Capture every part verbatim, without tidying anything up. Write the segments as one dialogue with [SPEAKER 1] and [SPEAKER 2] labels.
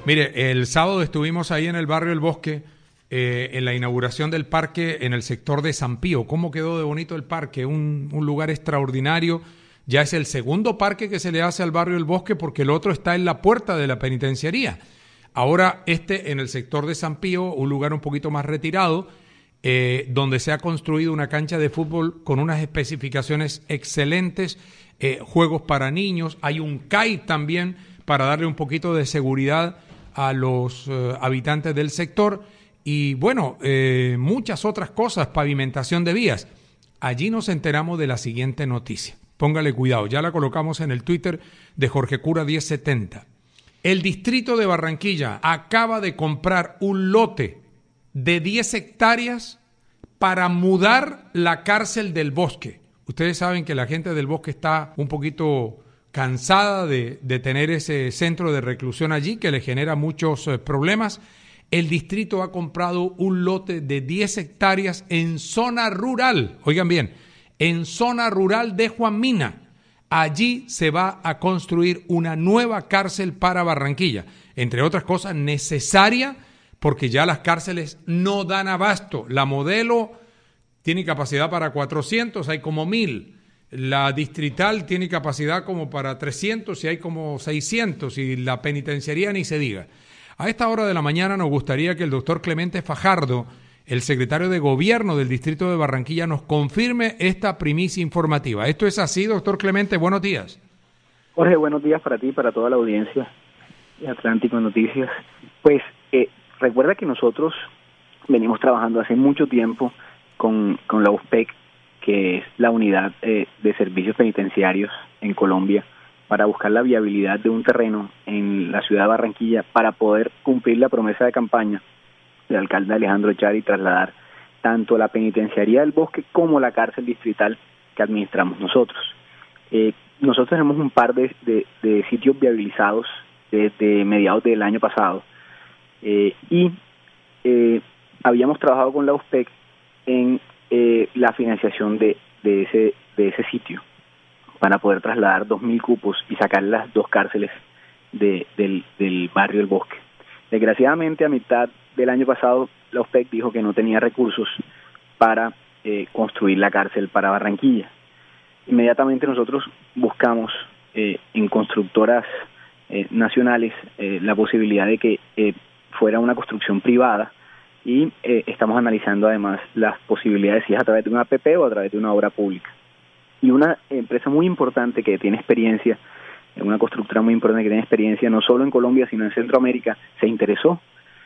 [SPEAKER 1] Mire, el sábado estuvimos ahí en el barrio El Bosque, eh, en la inauguración del parque en el sector de San Pío. ¿Cómo quedó de bonito el parque? Un, un lugar extraordinario. Ya es el segundo parque que se le hace al barrio El Bosque porque el otro está en la puerta de la penitenciaría. Ahora este en el sector de San Pío, un lugar un poquito más retirado, eh, donde se ha construido una cancha de fútbol con unas especificaciones excelentes, eh, juegos para niños, hay un C A I también para darle un poquito de seguridad a los eh, habitantes del sector y bueno, eh, muchas otras cosas, pavimentación de vías. Allí nos enteramos de la siguiente noticia. Póngale cuidado, ya la colocamos en el Twitter de Jorge Cura diez setenta. El distrito de Barranquilla acaba de comprar un lote de diez hectáreas para mudar la cárcel del Bosque. Ustedes saben que la gente del Bosque está un poquito cansada de, de tener ese centro de reclusión allí que le genera muchos eh, problemas. El distrito ha comprado un lote de diez hectáreas en zona rural, oigan bien, en zona rural de Juan Mina. Allí se va a construir una nueva cárcel para Barranquilla, entre otras cosas necesaria porque ya las cárceles no dan abasto. La modelo tiene capacidad para cuatrocientos, hay como mil. La distrital tiene capacidad como para trescientos y hay como seiscientos, y la penitenciaría ni se diga. A esta hora de la mañana nos gustaría que el doctor Clemente Fajardo, el secretario de Gobierno del Distrito de Barranquilla, nos confirme esta primicia informativa. ¿Esto es así, doctor Clemente? Buenos días.
[SPEAKER 2] Jorge, buenos días para ti y para toda la audiencia de Atlántico Noticias. Pues eh, recuerda que nosotros venimos trabajando hace mucho tiempo con, con la U S P E C, que es la unidad eh, de servicios penitenciarios en Colombia, para buscar la viabilidad de un terreno en la ciudad de Barranquilla para poder cumplir la promesa de campaña del alcalde Alejandro Echar y trasladar tanto la penitenciaría del Bosque como la cárcel distrital que administramos nosotros. Eh, nosotros tenemos un par de, de, de sitios viabilizados desde mediados del año pasado eh, y eh, habíamos trabajado con la U S P E C en eh, la financiación de, de, ese, de ese sitio para poder trasladar dos mil cupos y sacar las dos cárceles de, del, del barrio El Bosque. Desgraciadamente, a mitad del año pasado, la U S P E C dijo que no tenía recursos para eh, construir la cárcel para Barranquilla. Inmediatamente nosotros buscamos eh, en constructoras eh, nacionales eh, la posibilidad de que eh, fuera una construcción privada y eh, estamos analizando además las posibilidades si es a través de una A P P o a través de una obra pública. Y una empresa muy importante que tiene experiencia, una constructora muy importante que tiene experiencia no solo en Colombia sino en Centroamérica, se interesó.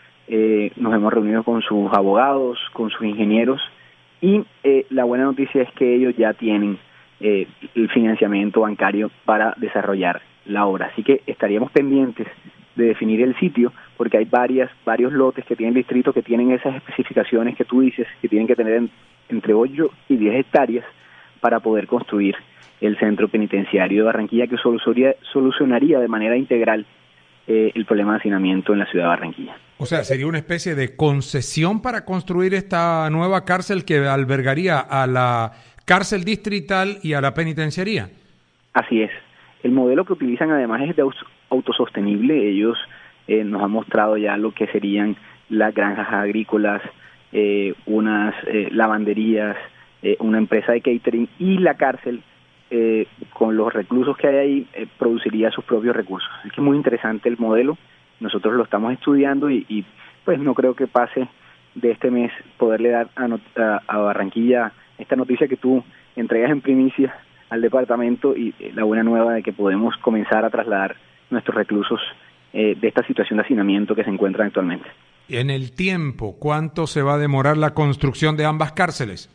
[SPEAKER 2] Eh, nos hemos reunido con sus abogados, con sus ingenieros y eh, la buena noticia es que ellos ya tienen eh, el financiamiento bancario para desarrollar la obra. Así que estaríamos pendientes de definir el sitio porque hay varias varios lotes que tiene el distrito que tienen esas especificaciones que tú dices, que tienen que tener en, entre ocho y diez hectáreas para poder construir el centro penitenciario de Barranquilla que solucionaría, solucionaría de manera integral eh, el problema de hacinamiento en la ciudad de Barranquilla.
[SPEAKER 1] O sea, sería una especie de concesión para construir esta nueva cárcel que albergaría a la cárcel distrital y a la penitenciaría.
[SPEAKER 2] Así es. El modelo que utilizan además es de autosostenible. Ellos eh, nos han mostrado ya lo que serían las granjas agrícolas, eh, unas eh, lavanderías, eh, una empresa de catering y la cárcel eh, con los reclusos que hay ahí eh, produciría sus propios recursos. Es que es muy interesante el modelo. Nosotros lo estamos estudiando y, y pues no creo que pase de este mes poderle dar a, a, a Barranquilla esta noticia que tú entregas en primicia al departamento y la buena nueva de que podemos comenzar a trasladar nuestros reclusos eh, de esta situación de hacinamiento que se encuentran actualmente.
[SPEAKER 1] En el tiempo, ¿cuánto se va a demorar la construcción de ambas cárceles?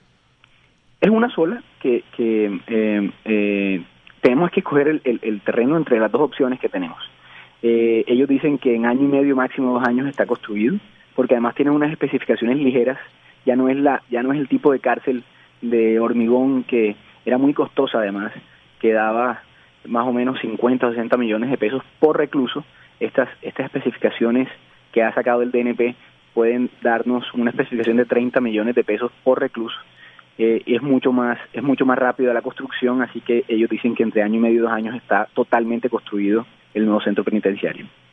[SPEAKER 2] Es una sola que, que eh, eh, tenemos que escoger el, el, el terreno entre las dos opciones que tenemos. Eh, ellos dicen que en año y medio, máximo dos años, está construido, porque además tienen unas especificaciones ligeras. Ya no es la, ya no es el tipo de cárcel de hormigón que era muy costosa además, que daba más o menos cincuenta o sesenta millones de pesos por recluso. Estas, estas especificaciones que ha sacado el D N P pueden darnos una especificación de treinta millones de pesos por recluso. Eh, y es mucho más, es mucho más rápida la construcción, así que ellos dicen que entre año y medio y dos años está totalmente construido el nuevo centro penitenciario.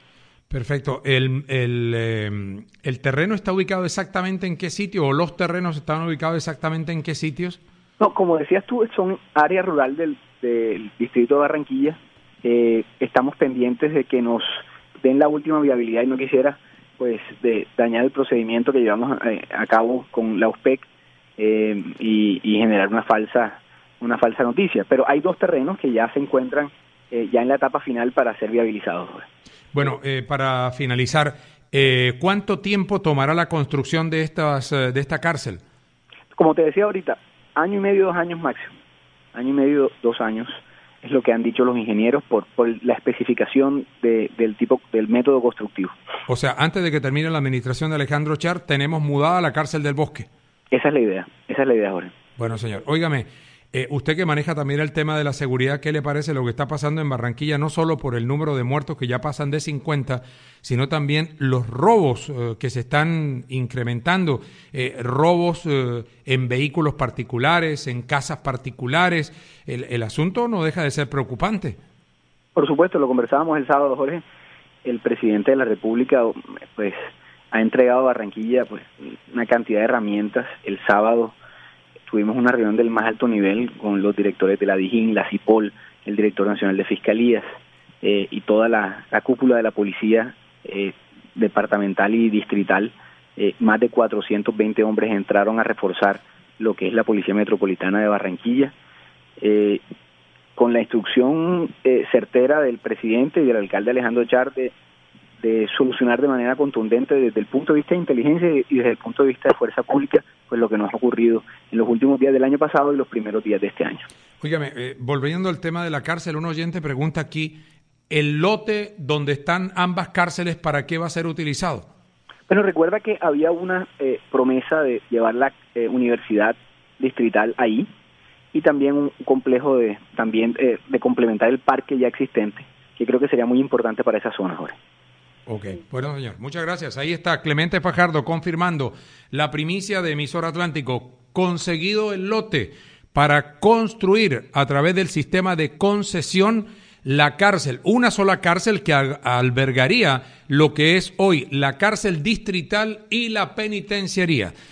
[SPEAKER 1] Perfecto. ¿El, el, eh, ¿El terreno está ubicado exactamente en qué sitio o los terrenos están ubicados exactamente en qué sitios?
[SPEAKER 2] No, como decías tú, son área rural del, del distrito de Barranquilla. Eh, estamos pendientes de que nos den la última viabilidad y no quisiera pues de dañar el procedimiento que llevamos eh, a cabo con la U S P E C eh, y, y generar una falsa una falsa noticia. Pero hay dos terrenos que ya se encuentran eh, ya en la etapa final para ser viabilizados.
[SPEAKER 1] Bueno, eh, para finalizar, eh, ¿cuánto tiempo tomará la construcción de estas de esta cárcel?
[SPEAKER 2] Como te decía ahorita, año y medio, dos años máximo. Año y medio, dos años es lo que han dicho los ingenieros por, por la especificación de, del tipo del método constructivo.
[SPEAKER 1] O sea, antes de que termine la administración de Alejandro Char, tenemos mudada la cárcel del Bosque.
[SPEAKER 2] Esa es la idea, esa es la idea, Jorge.
[SPEAKER 1] Bueno, señor, óigame, eh, usted que maneja también el tema de la seguridad, ¿qué le parece lo que está pasando en Barranquilla? No solo por el número de muertos que ya pasan de cincuenta, sino también los robos eh, que se están incrementando, eh, robos eh, en vehículos particulares, en casas particulares. El, el asunto no deja de ser preocupante.
[SPEAKER 2] Por supuesto, lo conversábamos el sábado, Jorge. El presidente de la República pues ha entregado a Barranquilla pues una cantidad de herramientas. El sábado tuvimos una reunión del más alto nivel con los directores de la DIJÍN, la CIPOL, el director nacional de Fiscalías eh, y toda la, la cúpula de la policía eh, departamental y distrital. Eh, más de cuatrocientos veinte hombres entraron a reforzar lo que es la Policía Metropolitana de Barranquilla, eh, con la instrucción eh, certera del presidente y del alcalde Alejandro Char de, de solucionar de manera contundente desde el punto de vista de inteligencia y desde el punto de vista de fuerza pública, pues lo que nos ha ocurrido en los últimos días del año pasado y los primeros días de este año.
[SPEAKER 1] Óigame, eh, volviendo al tema de la cárcel, un oyente pregunta aquí, ¿el lote donde están ambas cárceles para qué va a ser utilizado?
[SPEAKER 2] Bueno, recuerda que había una eh, promesa de llevar la eh, universidad distrital ahí y también un complejo de también eh, de complementar el parque ya existente, que creo que sería muy importante para esa zona, Jorge.
[SPEAKER 1] Ok, bueno, señor, muchas gracias. Ahí está Clemente Fajardo confirmando la primicia de Emisor Atlántico. Conseguido el lote para construir a través del sistema de concesión la cárcel, una sola cárcel que albergaría lo que es hoy la cárcel distrital y la penitenciaría.